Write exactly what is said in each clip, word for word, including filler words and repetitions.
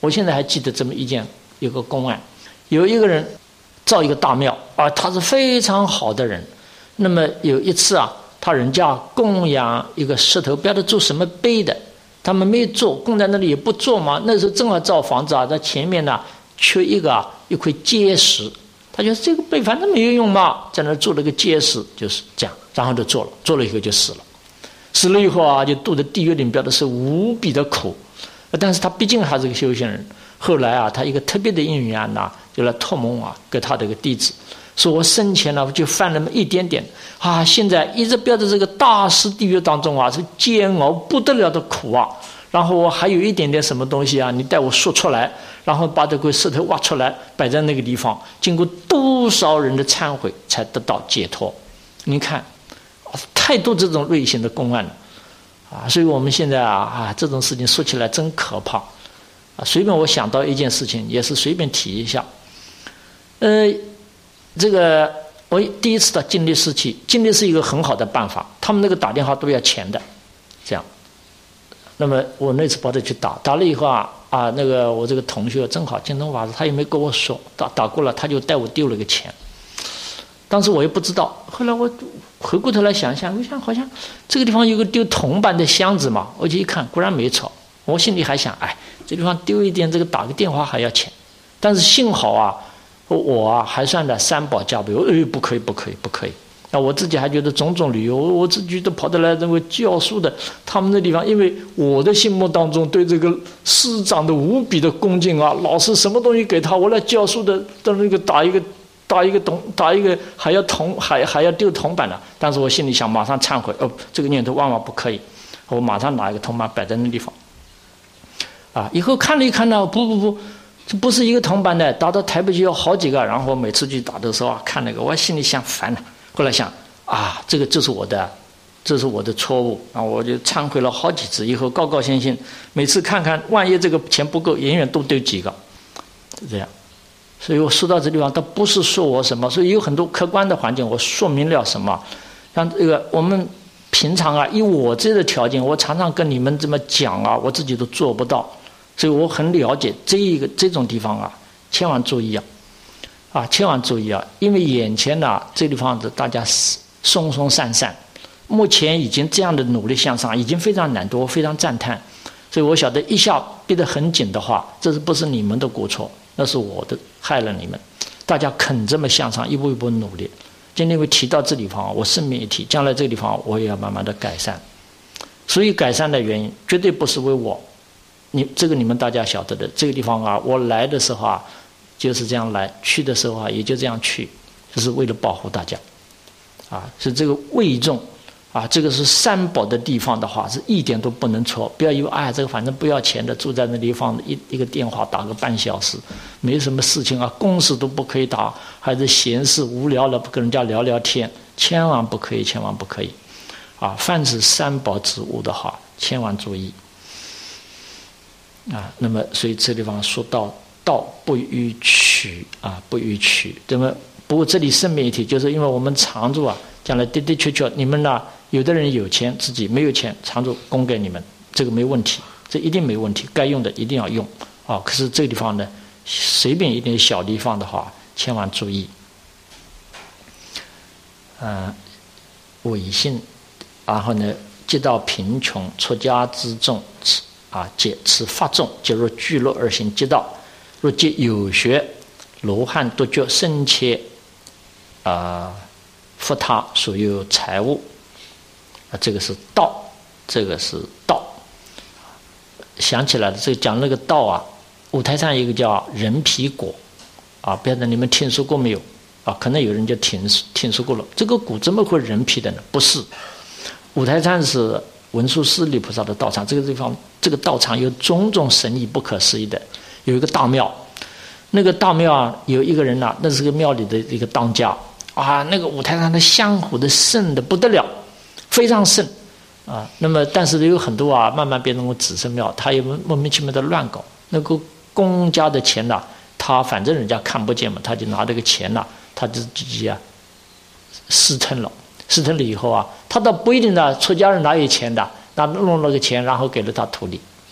我现在还记得这么一件有个公案，有一个人造一个大庙啊，他是非常好的人。那么有一次啊，他人家供养一个石头，不晓得做什么碑的，他们没做，供在那里也不做嘛。那时候正好造房子啊，在前面呢缺一个啊一块结石，他觉得这个碑反正没有用嘛，在那做了个结石，就是这样，然后就做了，做了以后就死了。死了以后啊，就度的地狱里边的是无比的苦，但是他毕竟还是个修行人。后来啊，他一个特别的因缘呐、啊，就来托梦啊，给他的一个弟子，说我生前呢就犯了那么一点点啊，现在一直标在这个大师地狱当中啊，是煎熬不得了的苦啊。然后我还有一点点什么东西啊，你带我说出来，然后把这块石头挖出来，摆在那个地方，经过多少人的忏悔才得到解脱。你看。太多这种类型的公案了啊，所以我们现在啊啊这种事情说起来真可怕啊！随便我想到一件事情，也是随便提一下。呃，这个我第一次到净律寺去，净律是一个很好的办法，他们那个打电话都要钱的，这样。那么我那次跑着去打，打了以后啊啊，那个我这个同学正好精通法师，他也没跟我说，打打过了，他就带我丢了个钱。当时我也不知道，后来我回过头来想一想，我想好像这个地方有个丢铜板的箱子嘛，我就一看，果然没错。我心里还想，哎，这地方丢一点，这个打个电话还要钱。但是幸好啊，我啊还算的三宝加倍，哎，不可以，不可以，不可以。那我自己还觉得种种理由，我自己都跑得来认为教书的他们那地方，因为我的心目当中对这个师长的无比的恭敬啊，老师什么东西给他，我来教书的的那个打一个。打一个铜，打一个还要铜，还还要丢铜板了。但是我心里想，马上忏悔，哦，这个念头万万不可以。我马上拿一个铜板摆在那地方。啊，以后看了一看呢，不不不，这不是一个铜板的，打到台北就要好几个。然后我每次去打的时候啊，看那个，我心里想烦了。后来想啊，这个就是我的，这是我的错误啊，我就忏悔了好几次。以后高高兴兴，每次看看，万一这个钱不够，永远多丢几个，就这样。所以我说到这地方，倒不是说我什么，所以有很多客观的环境，我说明了什么。像这个我们平常啊，以我这个条件，我常常跟你们这么讲啊，我自己都做不到，所以我很了解这一个这种地方啊，千万注意啊，啊，千万注意啊，因为眼前呢、啊、这地方子大家松松散散，目前已经这样的努力向上，已经非常难得，我非常赞叹。所以我晓得一下逼得很紧的话，这是不是你们的过错？那是我的害了你们，大家肯这么向上，一步一步努力。今天会提到这地方，我顺便一提，将来这个地方我也要慢慢的改善。所以改善的原因绝对不是为我，你这个你们大家晓得的。这个地方啊，我来的时候啊就是这样来，去的时候啊也就这样去，就是为了保护大家，啊，是这个为重。啊，这个是三宝的地方的话，是一点都不能错。不要以为哎，这个反正不要钱的，住在那地方一一个电话打个半小时，没什么事情啊，公事都不可以打，还是闲事无聊了跟人家聊聊天，千万不可以，千万不可以。啊，凡是三宝之物的话，千万注意。啊，那么所以这地方说到道不逾矩啊，不逾矩。那么不过这里顺便一提，就是因为我们常住啊，将来的的确确你们呢。有的人有钱，自己没有钱，常住供给你们，这个没问题，这一定没问题，该用的一定要用啊。可是这个地方呢，随便一点小地方的话，千万注意。呃，伪信，然后呢，接到贫穷，出家之众，啊，皆此法众，皆若聚落而行街道，若皆有学，罗汉独觉深切，啊，复他所有财物。这个是道，这个是道。想起来了，这个讲那个道啊，五台山有一个叫人皮果，啊，不晓得你们听说过没有？啊，可能有人就听听说过了。这个果怎么会人皮的呢？不是，五台山是文殊师利菩萨的道场，这个地方这个道场有种种神异不可思议的，有一个大庙，那个大庙啊，有一个人呐、啊，那是个庙里的一个当家啊，那个五台山的香火的盛的不得了。非常盛啊，那么但是有很多啊，慢慢变成个子孙庙，他也莫名其妙的乱搞。那个公家的钱呐、啊，他反正人家看不见嘛，他就拿这个钱呐、啊，他就自己啊私吞了。私吞了以后啊，他倒不一定的出家人哪有钱的，那弄了个钱，然后给了他徒弟，这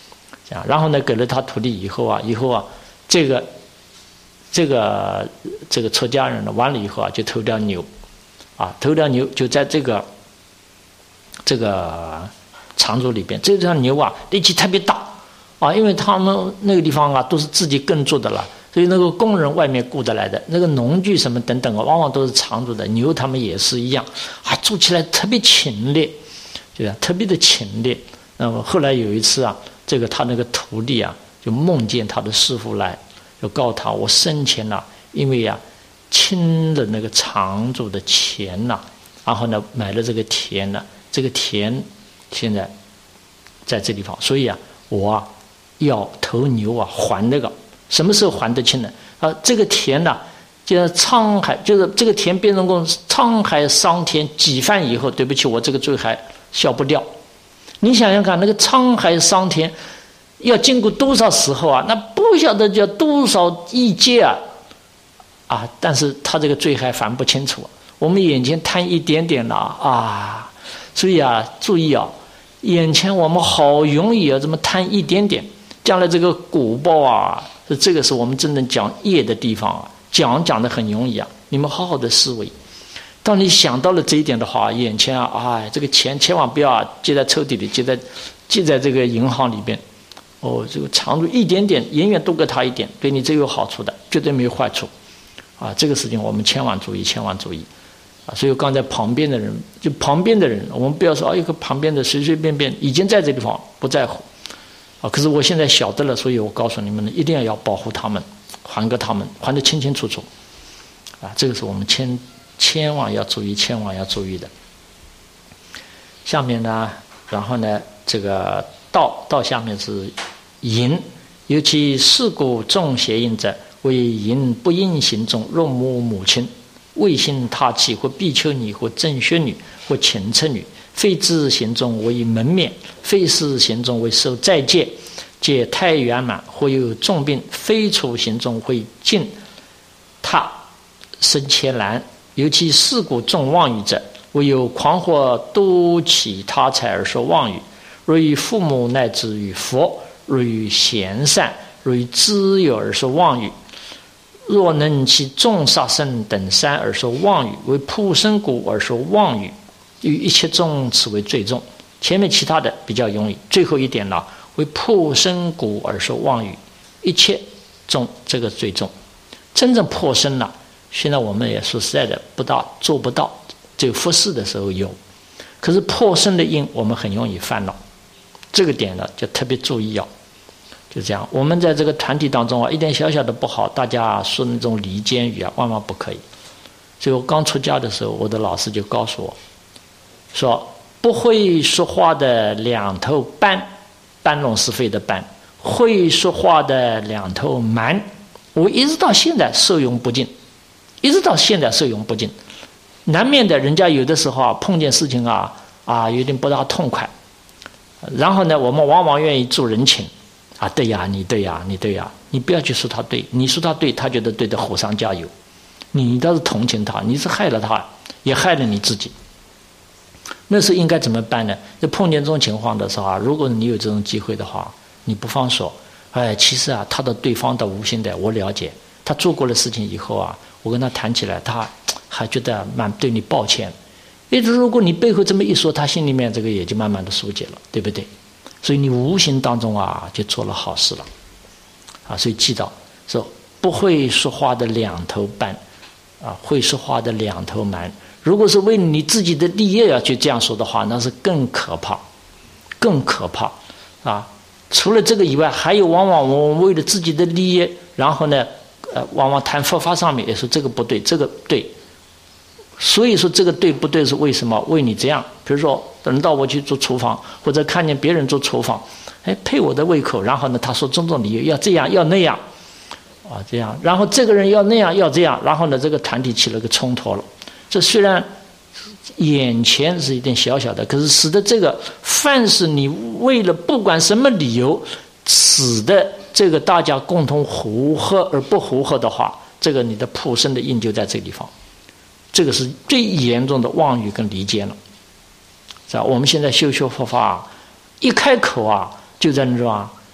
啊，然后呢给了他土地以后啊，以后啊，这个这个这个出家人呢完了以后啊，就偷掉牛，啊，偷掉牛就在这个这个场主里边，这条牛啊力气特别大啊，因为他们那个地方啊都是自己耕作的了。所以那个工人外面雇得来的，那个农具什么等等啊，往往都是常住的。牛他们也是一样，啊，做起来特别勤力，对吧？特别的勤力。那么后来有一次啊，这个他那个徒弟啊，就梦见他的师父来，就告诉他，我生前呐、啊，因为呀、啊，亲了那个常住的钱呐、啊，然后呢买了这个田呢、啊，这个田现在在这地方，所以啊，我啊要投牛啊还那个。什么时候还得清呢？啊，这个田呢、啊，就是沧海，就是这个田变成功沧海桑田几番以后，对不起，我这个罪还消不掉。你想想看，那个沧海桑田要经过多少时候啊？那不晓得叫多少亿劫啊！啊，但是他这个罪还还不清楚。我们眼前贪一点点了啊，所以啊，注意啊，眼前我们好容易啊，这么贪一点点，将来这个果报啊。这个是我们真正讲业的地方啊，讲讲的很容易啊。你们好好的思维，当你想到了这一点的话，眼前啊，哎，这个钱千万不要啊，记在抽屉里，记在记在这个银行里边。哦，这个常住一点点，远远多给他一点，对你这有好处的，绝对没有坏处啊。这个事情我们千万注意，千万注意啊。所以刚才旁边的人，就旁边的人，我们不要说啊，一个旁边的随随便便已经在这地方不在乎。啊！可是我现在晓得了，所以我告诉你们呢，一定要要保护他们，还给他们，还得清清楚楚。啊，这个是我们千千万要注意，千万要注意的。下面呢，然后呢，这个道道下面是淫，尤其事故重邪淫者，为淫不应行中，若母母亲，未信他妻或比丘尼或正学女或前车女。非自行中为门面，非是行中为受斋戒，戒太圆满，或有重病，非处行中会尽他生切难。尤其事故重妄语者，唯有狂或多起他财而说妄语，若与父母乃至于佛，若与贤善，若与知友而说妄语，若能其众杀生等三而说妄语，为仆生故而说妄语。与一切中此为最重，前面其他的比较容易，最后一点呢，为破身骨而说妄语，一切中这个最重。真正破身了，现在我们也说实在的不大做不到，只有复试的时候有，可是破身的因我们很容易犯恼，这个点呢就特别注意要、哦，就这样。我们在这个团体当中啊，一点小小的不好，大家说那种离间语啊，万万不可以。所以我刚出家的时候，我的老师就告诉我。说不会说话的两头搬，搬弄是非的搬，会说话的两头蛮。我一直到现在受用不尽，一直到现在受用不尽。难免的，人家有的时候啊，碰见事情啊啊，有点不大痛快。然后呢，我们往往愿意助人情啊，对呀，你对呀，你对呀，你不要去说他对，你说他对，他觉得对的，火上加油。你倒是同情他，你是害了他，也害了你自己。那时候应该怎么办呢？就碰见这种情况的时候啊，如果你有这种机会的话，你不妨说，哎，其实啊，他的对方的无心的，我了解，他做过的事情以后啊，我跟他谈起来，他还觉得蛮对你抱歉。也就是如果你背后这么一说，他心里面这个也就慢慢的疏解了，对不对？所以你无形当中啊，就做了好事了，啊，所以记到说，不会说话的两头搬，啊，会说话的两头蛮。如果是为你自己的利益要去这样说的话，那是更可怕，更可怕啊！除了这个以外，还有往往我们为了自己的利益，然后呢，呃，往往谈佛法上面也说这个不对，这个对。所以说这个对不对是为什么？为你这样，比如说等到我去做厨房，或者看见别人做厨房，哎，配我的胃口，然后呢，他说种种理由要这样要那样，啊，这样，然后这个人要那样要这样，然后呢，这个团体起了个冲突了。这虽然眼前是一点小小的，可是使得这个凡是你为了不管什么理由使得这个大家共同和合而不和合的话，这个你的仆生的因就在这个地方，这个是最严重的妄语跟离间了，是吧？我们现在修修佛法，一开口啊就在那种啊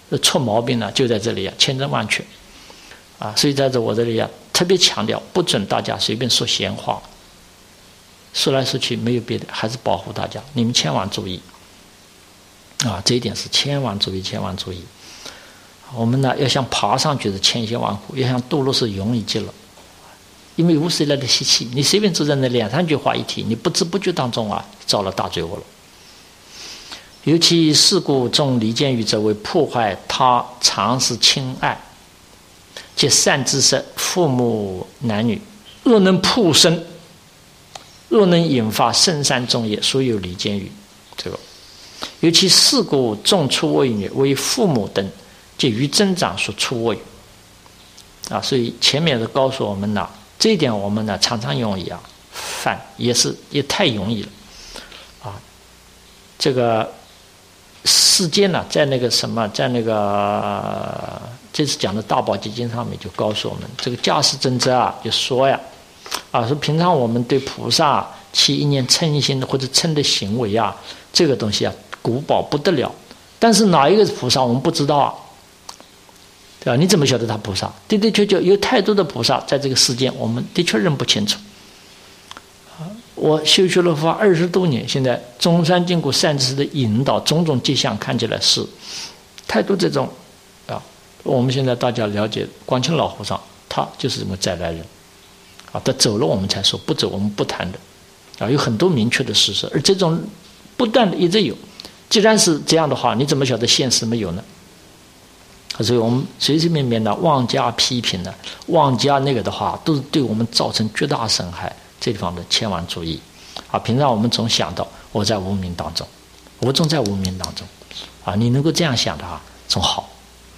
出毛病呢，就在这里啊，千真万确啊。所以在这我这里啊，特别强调，不准大家随便说闲话，说来说去没有别的，还是保护大家，你们千万注意啊，这一点是千万注意，千万注意。我们呢，要想爬上去是千辛万苦，要想堕落是容易极了。因为无谁来的稀奇，你随便坐在那两三句话一提，你不知不觉当中啊，遭了大罪恶了。尤其事故中离间语者，为破坏他常时亲爱，即善知识、父母男女，若能破身，若能引发深山众业，所有离间语。这个，尤其事故重出恶语，为父母等及于增长所出恶语。啊，所以前面是告诉我们呢。这一点我们呢常常容易啊犯，也是也太容易了啊。这个世间呢，在那个什么，在那个这次讲的大宝基金上面就告诉我们，这个驾驶真则啊就说呀，啊说平常我们对菩萨起一念嗔心或者嗔的行为啊，这个东西啊古宝不得了，但是哪一个是菩萨我们不知道啊。对吧？你怎么晓得他菩萨？的的确确有太多的菩萨在这个世间，我们的确认不清楚。我修学了法二十多年，现在中山经过善知识的引导，种种迹象看起来是太多这种啊。我们现在大家了解广清老和尚，他就是这么再来人啊，他走了我们才说，不走我们不谈的啊。有很多明确的事实，而这种不断的一直有。既然是这样的话，你怎么晓得现实没有呢？所以我们随随便便的妄加批评呢，妄加那个的话，都是对我们造成巨大损害。这地方的千万注意啊！平常我们总想到我在无明当中，我总在无明当中啊，你能够这样想的话，总好。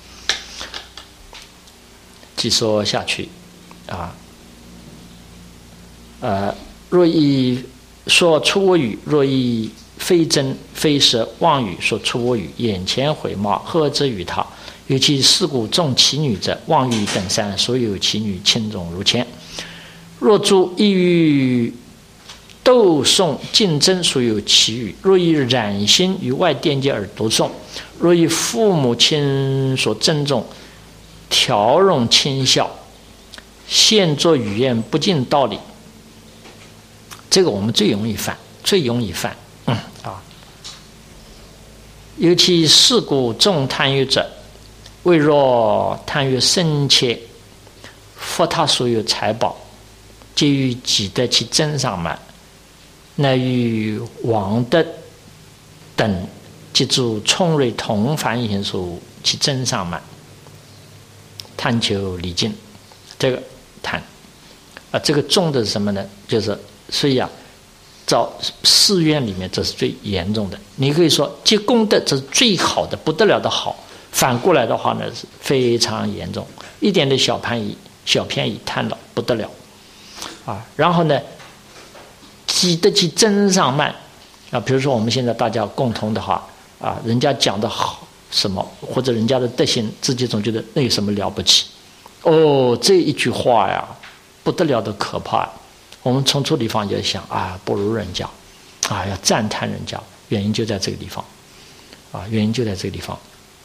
继说下去啊，呃，若以说出我语，若以非真非实妄语所出我语，眼前毁骂，何之于他？尤其事故重其女者，妄语等三，所有其女轻重如前。若诸意欲斗诵竞争，所有其语；若以染心于外惦记而读诵，若以父母亲所珍重，调容轻笑，现作语言不尽道理，这个我们最容易犯，最容易犯。嗯啊，尤其事故重贪欲者，为若贪欲深切，复他所有财宝，皆于己得其真上满，乃与王德等即诸聪锐同凡因素其真上满，贪求离尽。这个贪啊，这个重的是什么呢？就是所以啊，在寺院里面这是最严重的。你可以说积功德这是最好的不得了的好，反过来的话呢是非常严重，一点的小便宜小便宜贪了不得了啊。然后呢，己得其真上慢啊，比如说我们现在大家共同的话啊，人家讲的好什么，或者人家的德行，自己总觉得那有什么了不起哦，这一句话呀不得了的可怕。我们从这地方就想啊，不如人家啊，要赞叹人家，原因就在这个地方啊，原因就在这个地方。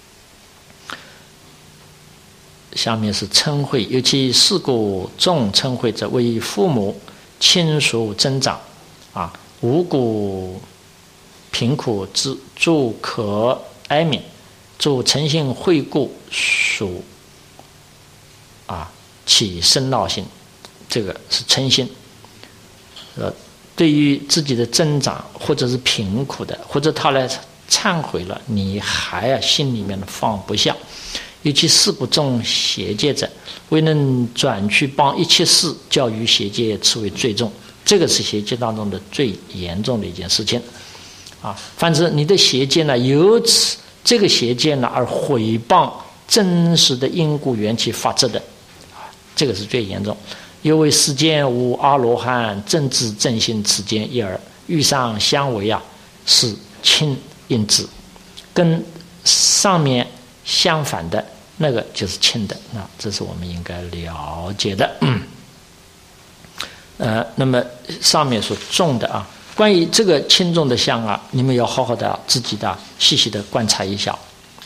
下面是嗔恚，尤其事故重嗔恚者，为父母亲属增长啊，无故贫苦之诸可哀悯，诸诚信惠顾属啊起生闹心，这个是嗔心。呃，对于自己的增长或者是贫苦的，或者他来忏悔了，你还啊心里面放不下。尤其事故重邪戒者，未能转去帮一切事，教于邪戒，此为最重。这个是邪戒当中的最严重的一件事情啊。反之，你的邪戒呢，由此这个邪戒呢而毁谤真实的因果缘起法则的啊，这个是最严重。又为世间无阿罗汉正知正心此间一耳，遇上相违啊，是轻因子，跟上面相反的那个就是轻的，那这是我们应该了解的。嗯，呃，那么上面所重的啊，关于这个轻重的相啊，你们要好好的自己的细细的观察一下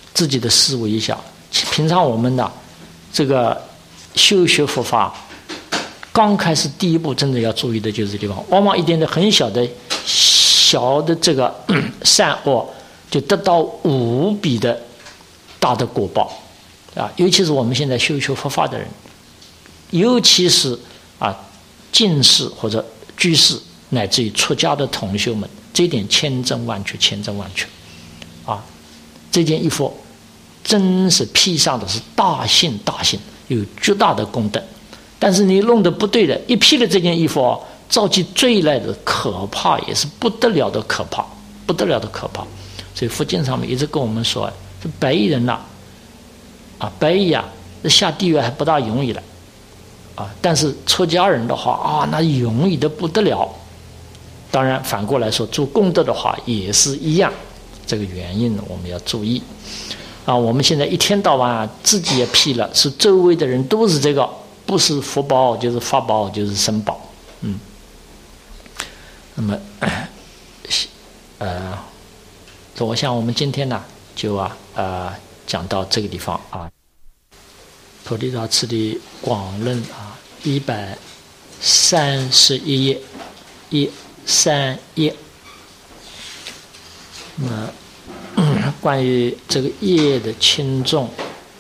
自己的思维一下。平常我们呢，这个修学佛法，刚开始第一步真的要注意的就是这地方，往往一点的很小的小的这个善恶，就得到无比的大的果报啊！尤其是我们现在修学佛法的人，尤其是啊进士或者居士，乃至于出家的同修们，这一点千真万确，千真万确啊！这件衣服真是披上的是大幸大幸，有巨大的功德。但是你弄得不对的，一披了这件衣服哦，造起罪来的可怕，也是不得了的可怕，不得了的可怕。所以佛经上面一直跟我们说，这白衣人呐、啊，啊，白衣啊，下地狱还不大容易了，啊，但是出家人的话啊，那容易的不得了。当然反过来说，做功德的话也是一样，这个原因呢，我们要注意。啊，我们现在一天到晚、啊、自己也披了，是周围的人都是这个，不是福报就是法宝就是身宝，嗯。那么，呃，我想我们今天呢，就啊呃讲到这个地方啊。菩提道次第广论啊，一百三十一页，一三页。那么。关于这个业的轻重，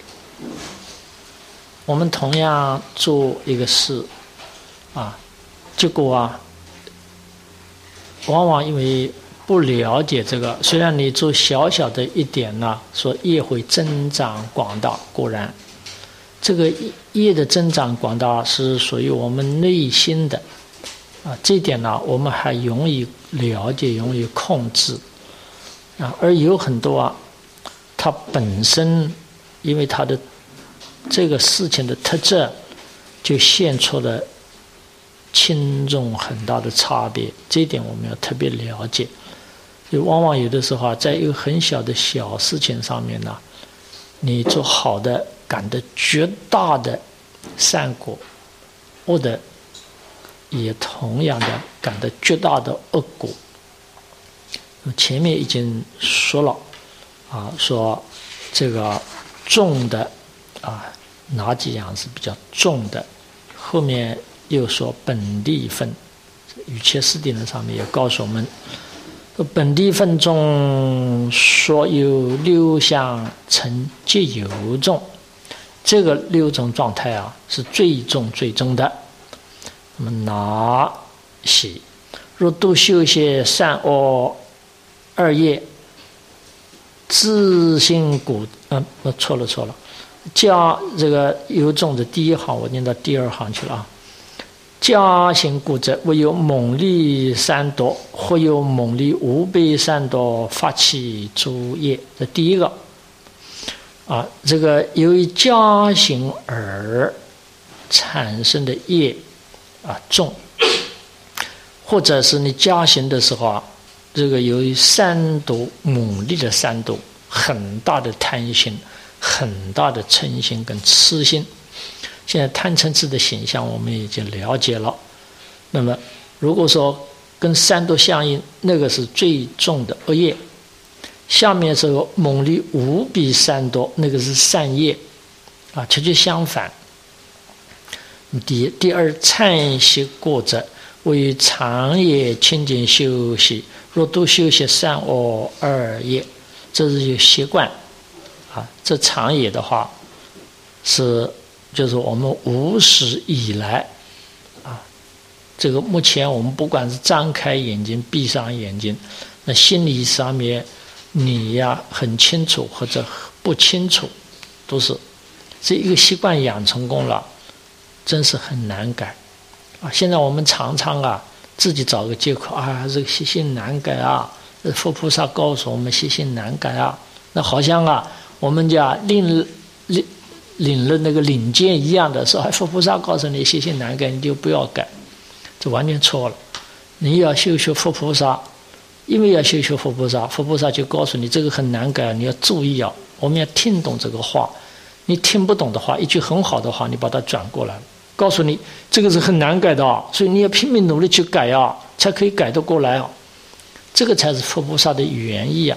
我们同样做一个事啊，结果啊，往往因为不了解这个，虽然你做小小的一点呢，说业会增长广大，果然，这个业的增长广大是属于我们内心的啊，这一点呢，我们还容易了解，容易控制。啊，而有很多啊，它本身因为它的这个事情的特质，就现出了轻重很大的差别。这一点我们要特别了解。就往往有的时候啊，在一个很小的小事情上面呢，你做好的感得绝大的善果，恶的也同样的感得绝大的恶果。前面已经说了啊，说这个重的啊哪几样是比较重的，后面又说本地分，语切四谛论上面也告诉我们，本地分中说有六项成皆有重，这个六种状态啊是最重最重的。那么哪些？若都修些善恶二业，自性古，嗯，我错了错了，加这个有种的第一行我念到第二行去了啊。加行故者，唯有猛力三夺，或有猛力五倍三夺发起诸业。这第一个啊，这个由于加行而产生的业啊重，或者是你加行的时候啊。这个由于三毒猛力的三毒，很大的贪心，很大的嗔心跟痴心。现在贪嗔痴的形象我们已经了解了。那么如果说跟三毒相应，那个是最重的恶业。下面这个猛力无比三毒，那个是善业啊，却就相反。第一第二，忏息过者，为长夜清净修习。若都修习善恶二业，这是有习惯啊。这长夜的话，是就是我们无始以来啊，这个目前我们不管是张开眼睛、闭上眼睛，那心理上面你呀很清楚或者不清楚，都是这一个习惯养成功了，真是很难改啊。现在我们常常啊。自己找个借口啊，这个习性难改啊！佛菩萨告诉我们习性难改啊，那好像啊，我们家领领领了那个领件一样的，说哎，佛菩萨告诉你习性难改，你就不要改，这完全错了。你要修学佛菩萨，因为要修学佛菩萨，佛菩萨就告诉你这个很难改，你要注意啊！我们要听懂这个话，你听不懂的话，一句很好的话，你把它转过来。告诉你这个是很难改的啊，所以你要拼命努力去改啊，才可以改得过来啊。这个才是佛菩萨的原意啊。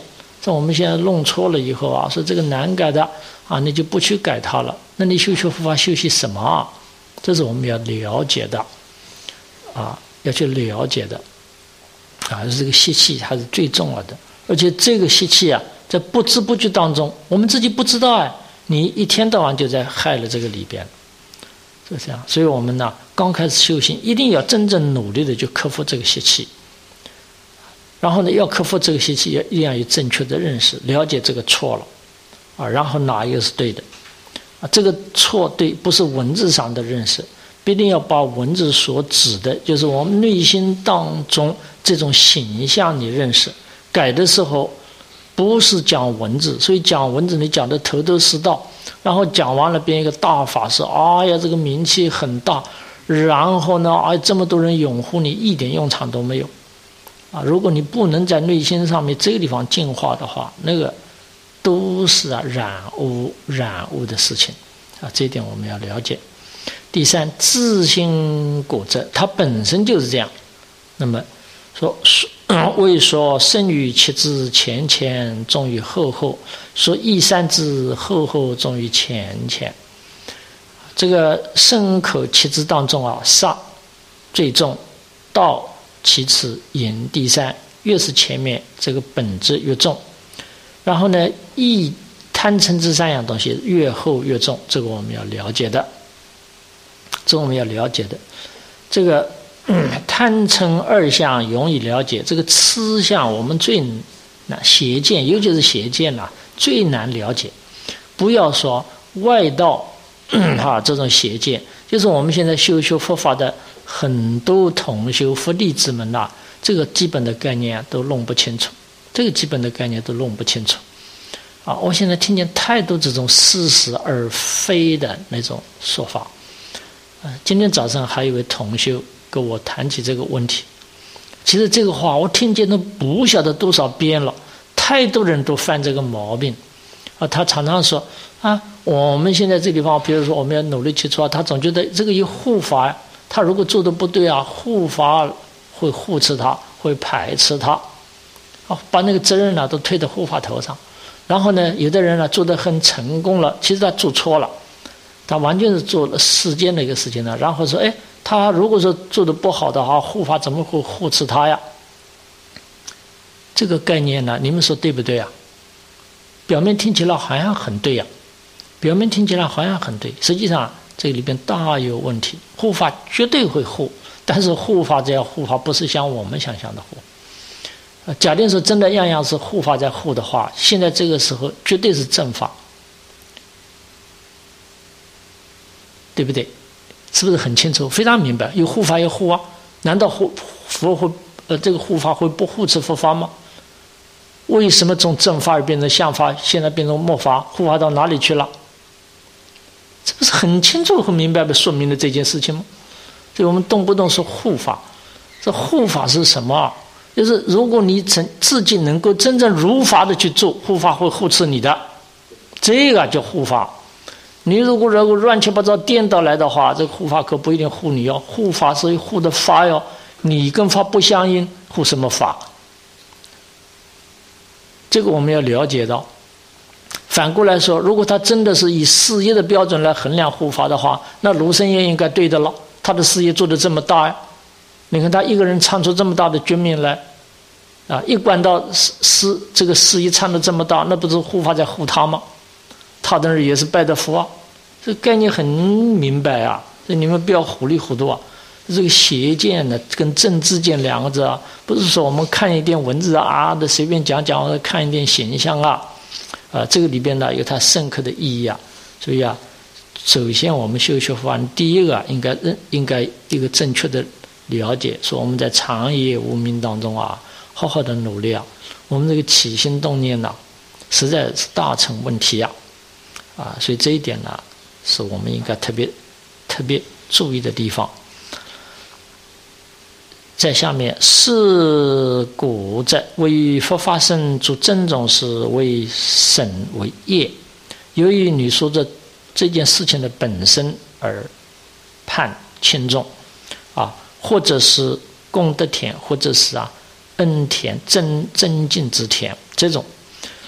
像我们现在弄错了以后啊，说这个难改的啊，你就不去改它了。那你修学佛法修习什么啊？这是我们要了解的啊，要去了解的啊，这个习气还是最重要的。而且这个习气啊，在不知不觉当中，我们自己不知道哎，你一天到晚就在害了这个里边，是这样。所以我们呢，刚开始修行，一定要真正努力的去克服这个习气。然后呢，要克服这个习气，要一定要有正确的认识，了解这个错了啊，然后哪一个是对的啊？这个错对不是文字上的认识，必定要把文字所指的，就是我们内心当中这种形象你认识。改的时候不是讲文字，所以讲文字你讲的头头是道，然后讲完了变一个大法师，哎呀这个名气很大，然后呢哎这么多人拥护你，一点用场都没有啊！如果你不能在内心上面这个地方净化的话，那个都是啊染污染污的事情啊，这一点我们要了解。第三，自性果则，它本身就是这样。那么说为说生于其之前前，重于后后；说益善之后后，重于前前。这个生口其之当中啊，杀最重，道其次，淫第三。越是前面这个本质越重，然后呢，益贪嗔这三样东西越后越重，这个我们要了解的，这个我们要了解的。这个嗯、贪嗔二相容易了解，这个痴相我们最难，邪见尤其是邪见啊，最难了解。不要说外道啊这种邪见，就是我们现在修修佛法的很多同修佛弟子们啊，这个基本的概念、啊、都弄不清楚，这个基本的概念都弄不清楚啊！我现在听见太多这种似是而非的那种说法。啊，今天早上还有一位同修跟我谈起这个问题，其实这个话我听见都不晓得多少遍了，太多人都犯这个毛病啊！他常常说啊，我们现在这地方，比如说我们要努力去做，他总觉得这个有护法，他如果做的不对啊，护法会护持他，会排斥他，啊，把那个责任呢都推到护法头上。然后呢，有的人呢做得很成功了，其实他做错了，他完全是做了世间的一个事情呢。然后说，哎，他如果说做得不好的话，护法怎么会护持他呀？这个概念呢，你们说对不对呀？表面听起来好像很对呀，表面听起来好像很对，实际上这里边大有问题。护法绝对会护，但是护法这样护法不是像我们想象的护。假定说真的样样是护法在护的话，现在这个时候绝对是正法，对不对？是不是很清楚？非常明白，有护法有护啊，难道护佛会呃这个护法会不护持佛法吗？为什么从正法而变成相法，现在变成末法？护法到哪里去了？这不是很清楚很明白的说明了这件事情吗？所以我们动不动说护法，这护法是什么？就是如果你自己能够真正如法的去做，护法会护持你的，这个叫护法。你如果如果乱七八糟颠倒来的话，这个护法可不一定护你哦。护法是护的法哟，你跟法不相应，护什么法？这个我们要了解到。反过来说，如果他真的是以事业的标准来衡量护法的话，那卢生也应该对的了。他的事业做得这么大呀，你看他一个人唱出这么大的军名来，啊，一管到事这个事业唱得这么大，那不是护法在护他吗？他的人也是拜的佛啊，这个概念很明白啊，所以你们不要糊里糊涂啊。这个邪见呢，跟正知见两个字啊，不是说我们看一点文字啊的随便讲讲，或者看一点形象啊，啊，这个里边呢有它深刻的意义啊。所以啊，首先我们修学佛法，第一个应该认应该一个正确的了解，说我们在长夜无明当中啊，好好的努力啊，我们这个起心动念呐、啊，实在是大成问题呀、啊，啊，所以这一点呢，是我们应该特别特别注意的地方。在下面，是故者为佛法僧做真种事，为审为业。由于你说这这件事情的本身而判轻重，啊，或者是功德田，或者是啊恩田增增进之田，这种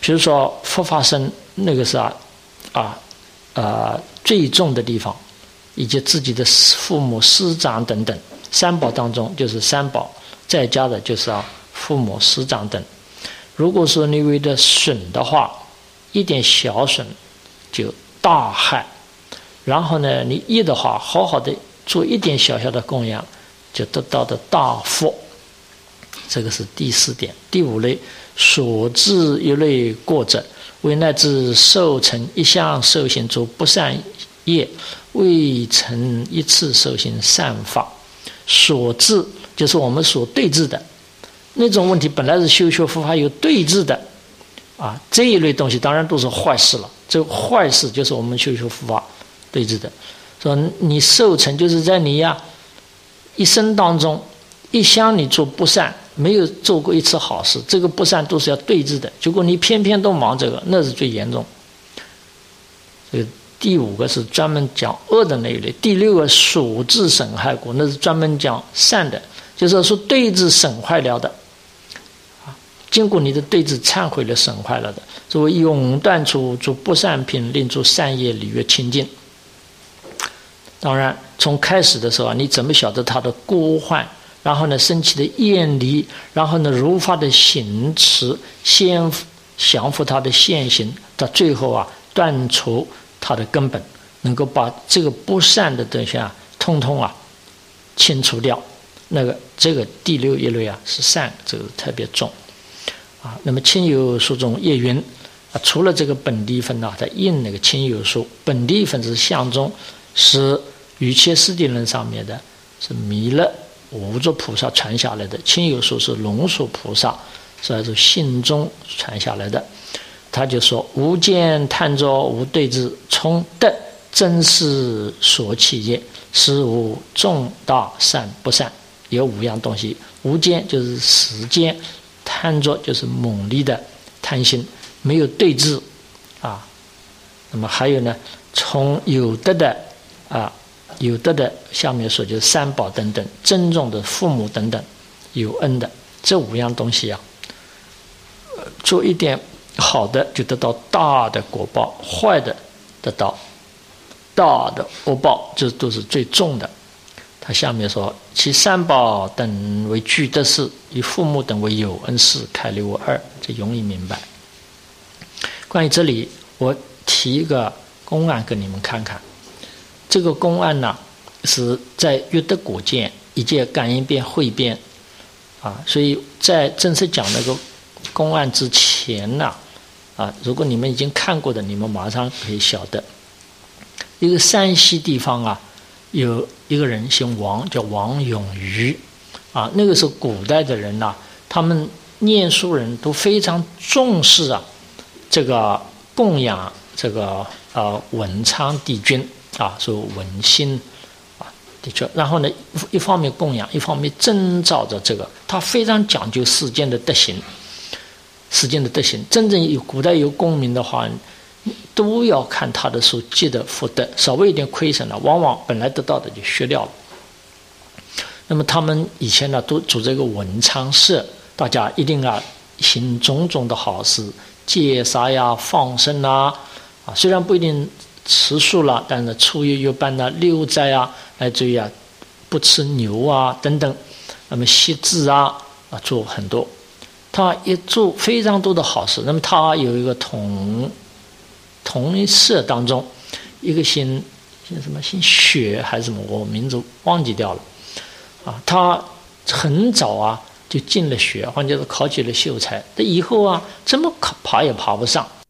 比如说佛法僧那个是啊啊呃最重的地方，以及自己的父母师长等等，三宝当中就是三宝，再加的就是啊父母师长等。如果说你为了损的话，一点小损就大害，然后呢你益的话，好好的做一点小小的供养，就得到的大福。这个是第四点。第五类，所致一类过者，为乃至受成一项受行诸不善业，未成一次受行善法。所致就是我们所对治的那种问题，本来是修学佛法有对治的啊，这一类东西当然都是坏事了。这坏事就是我们修学佛法对治的。说你受成就是在你呀一生当中，一向你做不善，没有做过一次好事，这个不善都是要对治的。结果你偏偏都忙这个，那是最严重。这个第五个是专门讲恶的那一类。第六个所致损害果，那是专门讲善的，就是说对治损坏了的。经过你的对治忏悔了损坏了的，作为永断除诸不善品，令诸善业礼乐清净。当然从开始的时候啊，你怎么晓得他的过患，然后呢升起的厌离，然后呢如法的行持，先降服他的现行，到最后啊断除他的根本，能够把这个不善的东西啊通通啊清除掉。那个这个第六一类啊是善，这个特别重啊。那么亲友书中也云啊，除了这个本地分啊，在印那个亲友书，本地分是相中，是瑜伽师地论上面的，是弥勒无著菩萨传下来的。亲友书是龙树菩萨，是按照信中传下来的。他就说：无见贪着，无对治，从德真是所起业，实无重大善不善。有五样东西。无见就是时间，贪着就是猛烈的贪心，没有对治啊。那么还有呢，从有德的啊，有德的下面说就是三宝等等，珍重的父母等等，有恩的，这五样东西啊，做一点好的就得到大的果报，坏的得到大的恶报，这都是最重的。他下面说：其三宝等为具德事，以父母等为有恩事，开立为二，这容易明白。关于这里，我提一个公案给你们看看。这个公案呢，是在约德果见一届感应篇汇编啊，所以在正式讲那个公案之前呢，啊，如果你们已经看过的，你们马上可以晓得。一个山西地方啊，有一个人姓王，叫王永瑜啊。那个是古代的人呐、啊，他们念书人都非常重视啊，这个供养这个呃文昌帝君啊，说文心啊，的确。然后呢，一方面供养，一方面征召着这个，他非常讲究世间的德行，世间的德行。真正有古代有功名的话，都要看他的所积的福德，稍微一点亏损了，往往本来得到的就削掉了。那么他们以前呢，都组织一个文昌社，大家一定要行种种的好事，戒杀呀、放生啊，啊，虽然不一定吃素了，但是初一月半呢、六斋啊，来自于啊不吃牛啊等等，那么惜字啊啊做很多，他也做非常多的好事。那么他有一个同同社当中，一个姓姓什么姓雪还是什么，我名字忘记掉了啊。他很早啊就进了学，或者是考起了秀才，但以后啊怎么爬也爬不上